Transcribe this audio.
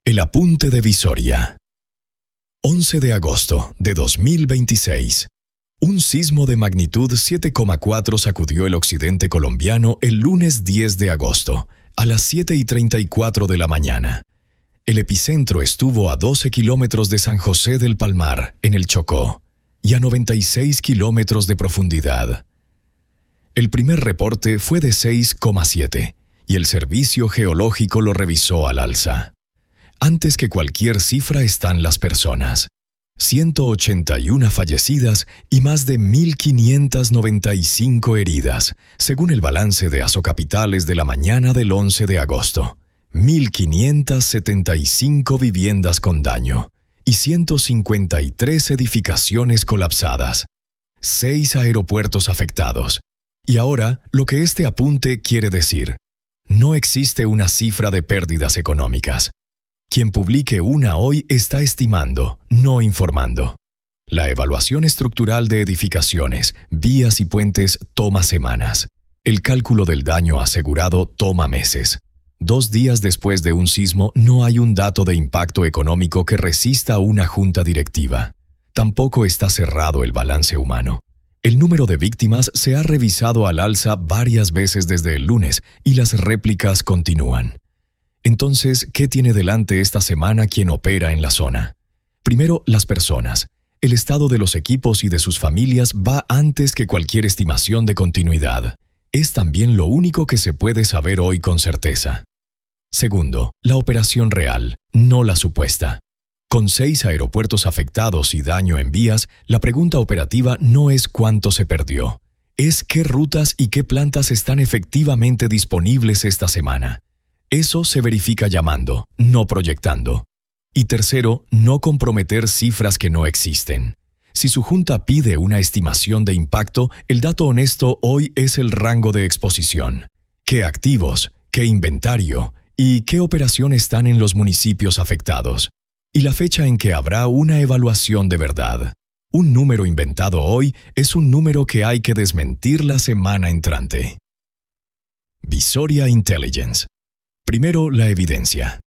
El apunte de Visoria. 11 de agosto de 2026. Un sismo de magnitud 7,4 sacudió el occidente colombiano el lunes 10 de agosto, a las 7:34 de la mañana. El epicentro estuvo a 12 kilómetros de San José del Palmar, en el Chocó, y a 96 kilómetros de profundidad. El primer reporte fue de 6,7, y el servicio geológico lo revisó al alza. Antes que cualquier cifra están las personas. 181 fallecidas y más de 1.595 heridas, según el balance de Asocapitales de la mañana del 11 de agosto. 1.575 viviendas con daño y 153 edificaciones colapsadas. 6 aeropuertos afectados. Y ahora, lo que este apunte quiere decir. No existe una cifra de pérdidas económicas. Quien publique una hoy está estimando, no informando. La evaluación estructural de edificaciones, vías y puentes toma semanas. El cálculo del daño asegurado toma meses. 2 días después de un sismo no hay un dato de impacto económico que resista a una junta directiva. Tampoco está cerrado el balance humano. El número de víctimas se ha revisado al alza varias veces desde el lunes y las réplicas continúan. Entonces, ¿qué tiene delante esta semana quien opera en la zona? Primero, las personas. El estado de los equipos y de sus familias va antes que cualquier estimación de continuidad. Es también lo único que se puede saber hoy con certeza. Segundo, la operación real, no la supuesta. Con 6 aeropuertos afectados y daño en vías, la pregunta operativa no es cuánto se perdió. Es qué rutas y qué plantas están efectivamente disponibles esta semana. Eso se verifica llamando, no proyectando. Y tercero, no comprometer cifras que no existen. Si su junta pide una estimación de impacto, el dato honesto hoy es el rango de exposición. ¿Qué activos, qué inventario y qué operación están en los municipios afectados? Y la fecha en que habrá una evaluación de verdad. Un número inventado hoy es un número que hay que desmentir la semana entrante. Visoria Intelligence. Primero, la evidencia.